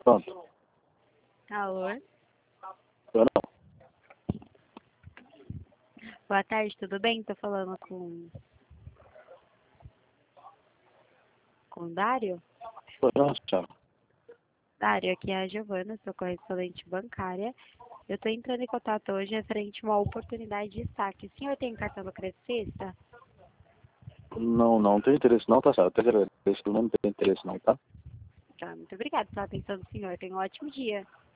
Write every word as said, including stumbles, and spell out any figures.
Pronto. Alô? Eu não. Boa tarde, tudo bem? Tô falando com... Com o Dário? Eu não, senhora. Dário, aqui é a Giovana, sou correspondente bancária. Eu tô entrando em contato hoje referente a uma oportunidade de saque. O senhor tem cartão do Credicista? Não, não tenho interesse não, tá certo. Eu agradeço, não tenho interesse não, tá? Tá, muito obrigada pela atenção do senhor. Tenha um ótimo dia.